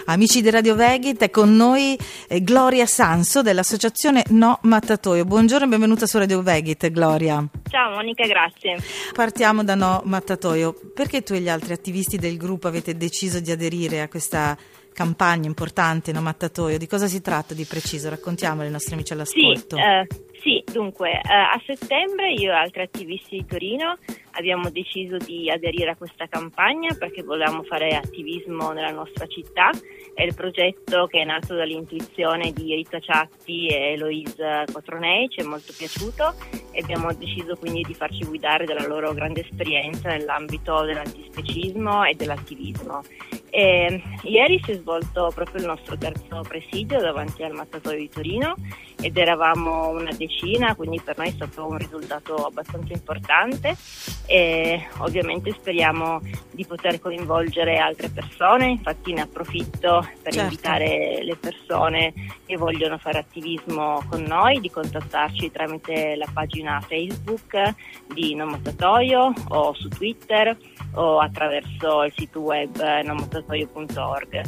Amici di Radio Vegit, è con noi Gloria Sanso dell'associazione No Mattatoio. Buongiorno e benvenuta su Radio Vegit, Gloria. Ciao Monica, grazie. Partiamo da No Mattatoio. Perché tu e gli altri attivisti del gruppo avete deciso di aderire a questa campagna importante No Mattatoio? Di cosa si tratta di preciso? Raccontiamolo ai nostri amici all'ascolto. Sì, dunque a settembre io e altri attivisti di Torino abbiamo deciso di aderire a questa campagna perché volevamo fare attivismo nella nostra città. È il progetto che è nato dall'intuizione di Rita Ciatti e Eloise Cotronei, ci è molto piaciuto e abbiamo deciso quindi di farci guidare dalla loro grande esperienza nell'ambito dell'antispecismo e dell'attivismo. Ieri si è svolto proprio il nostro terzo presidio davanti al Mattatoio di Torino ed eravamo una decina, quindi per noi è stato un risultato abbastanza importante e ovviamente speriamo di poter coinvolgere altre persone. Infatti ne approfitto per invitare le persone che vogliono fare attivismo con noi di contattarci tramite la pagina Facebook di No Mattatoio o su Twitter o attraverso il sito web nomattatoio.org.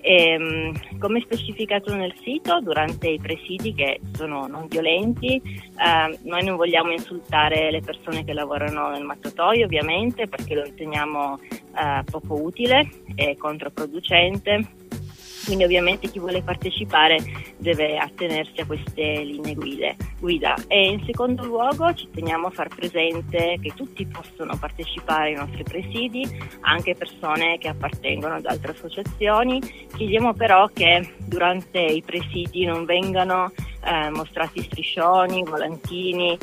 Come specificato nel sito, durante i presidi, che sono non violenti, noi non vogliamo insultare le persone che lavorano nel mattatoio, ovviamente, perché lo riteniamo poco utile e controproducente. Quindi ovviamente chi vuole partecipare deve attenersi a queste linee guida. E in secondo luogo ci teniamo a far presente che tutti possono partecipare ai nostri presidi, anche persone che appartengono ad altre associazioni. Chiediamo però che durante i presidi non vengano mostrati striscioni, volantini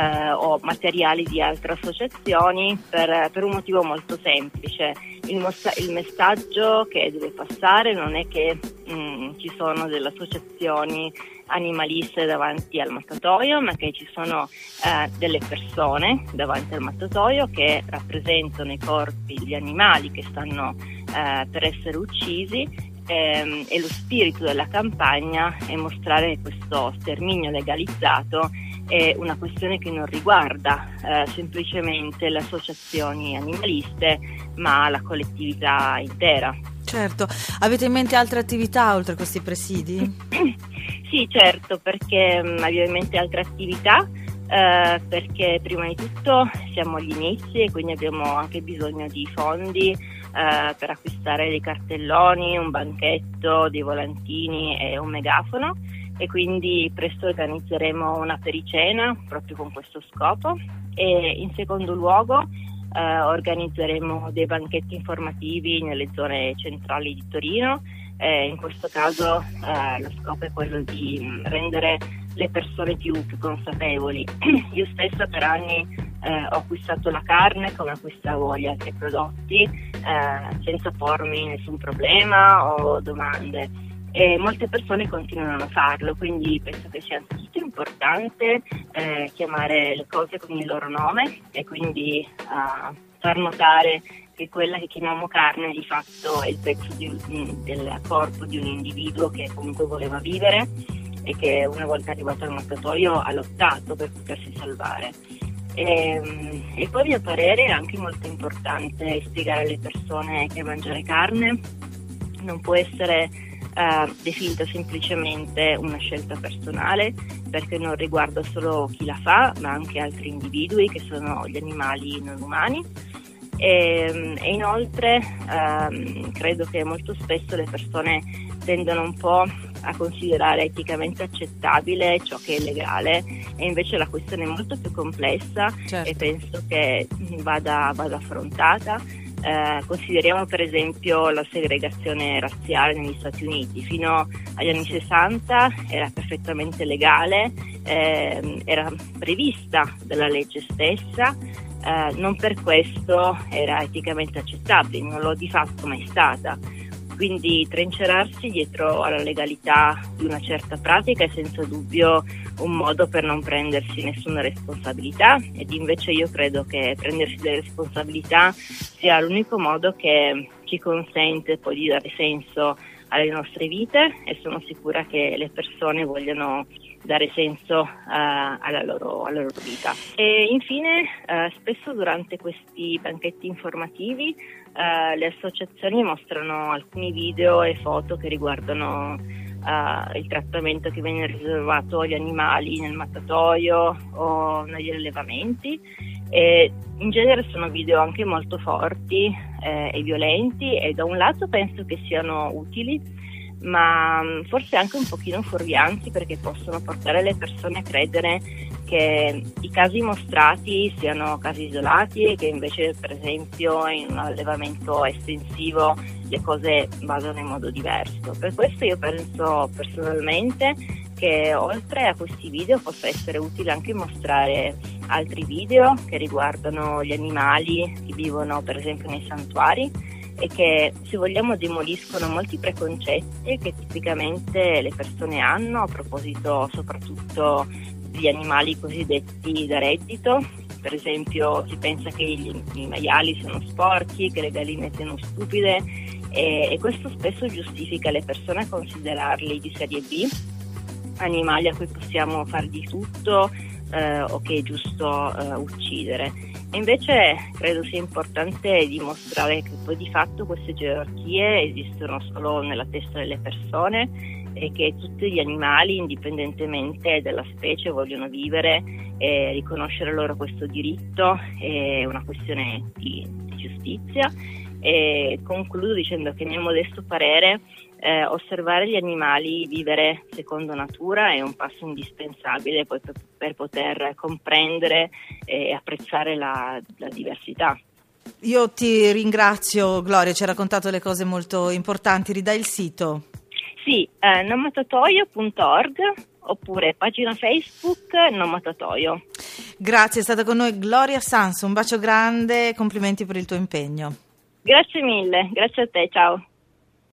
o materiali di altre associazioni per un motivo molto semplice. Il messaggio che deve passare non è che ci sono delle associazioni animaliste davanti al mattatoio, ma che ci sono delle persone davanti al mattatoio che rappresentano i corpi degli animali che stanno per essere uccisi. E lo spirito della campagna è mostrare che questo sterminio legalizzato è una questione che non riguarda semplicemente le associazioni animaliste, ma la collettività intera. Certo. Avete in mente altre attività oltre a questi presidi? Sì, certo, perché abbiamo in mente altre attività, perché prima di tutto siamo agli inizi e quindi abbiamo anche bisogno di fondi per acquistare dei cartelloni, un banchetto, dei volantini e un megafono, e quindi presto organizzeremo una pericena proprio con questo scopo. E in secondo luogo organizzeremo dei banchetti informativi nelle zone centrali di Torino. In questo caso lo scopo è quello di rendere le persone più consapevoli. Io stessa per anni ho acquistato la carne come acquistavo gli altri prodotti senza pormi nessun problema o domande, e molte persone continuano a farlo, quindi penso che sia anzitutto importante chiamare le cose con il loro nome e quindi far notare che quella che chiamiamo carne di fatto è il pezzo del corpo di un individuo che comunque voleva vivere e che una volta arrivato al mattatoio ha lottato per potersi salvare. E poi a mio parere è anche molto importante spiegare alle persone che mangiare carne non può essere definita semplicemente una scelta personale, perché non riguarda solo chi la fa, ma anche altri individui che sono gli animali non umani. E inoltre credo che molto spesso le persone tendono un po' a considerare eticamente accettabile ciò che è legale, e invece la questione è molto più complessa. Certo. E penso che vada affrontata. Consideriamo per esempio la segregazione razziale negli Stati Uniti. Fino agli anni 60 era perfettamente legale, era prevista dalla legge stessa, non per questo era eticamente accettabile, non lo di fatto mai stata. Quindi trincerarsi dietro alla legalità di una certa pratica è senza dubbio un modo per non prendersi nessuna responsabilità, ed invece io credo che prendersi delle responsabilità sia l'unico modo che ci consente poi di dare senso alle nostre vite, e sono sicura che le persone vogliono dare senso alla loro vita. E infine, spesso durante questi banchetti informativi le associazioni mostrano alcuni video e foto che riguardano il trattamento che viene riservato agli animali nel mattatoio o negli allevamenti, e in genere sono video anche molto forti e violenti, e da un lato penso che siano utili, ma forse anche un pochino fuorvianti, perché possono portare le persone a credere che i casi mostrati siano casi isolati e che invece, per esempio, in un allevamento estensivo le cose vadano in modo diverso. Per questo io penso personalmente che oltre a questi video possa essere utile anche mostrare altri video che riguardano gli animali che vivono per esempio nei santuari, e che, se vogliamo, demoliscono molti preconcetti che tipicamente le persone hanno a proposito soprattutto di animali cosiddetti da reddito. Per esempio, si pensa che i maiali siano sporchi, che le galline siano stupide, e questo spesso giustifica le persone a considerarli di serie B, animali a cui possiamo far di tutto o che è giusto uccidere. E invece credo sia importante dimostrare che poi di fatto queste gerarchie esistono solo nella testa delle persone, e che tutti gli animali, indipendentemente dalla specie, vogliono vivere, e riconoscere loro questo diritto è una questione di giustizia. E concludo dicendo che, a mio modesto parere, osservare gli animali vivere secondo natura è un passo indispensabile poi per poter comprendere e apprezzare la diversità. Io ti ringrazio, Gloria, ci hai raccontato le cose molto importanti. Ridai il sito? Sì, nomattatoio.org, oppure pagina Facebook Nomattatoio. Grazie, è stata con noi Gloria Sanso, un bacio grande, complimenti per il tuo impegno. Grazie mille, grazie a te, ciao.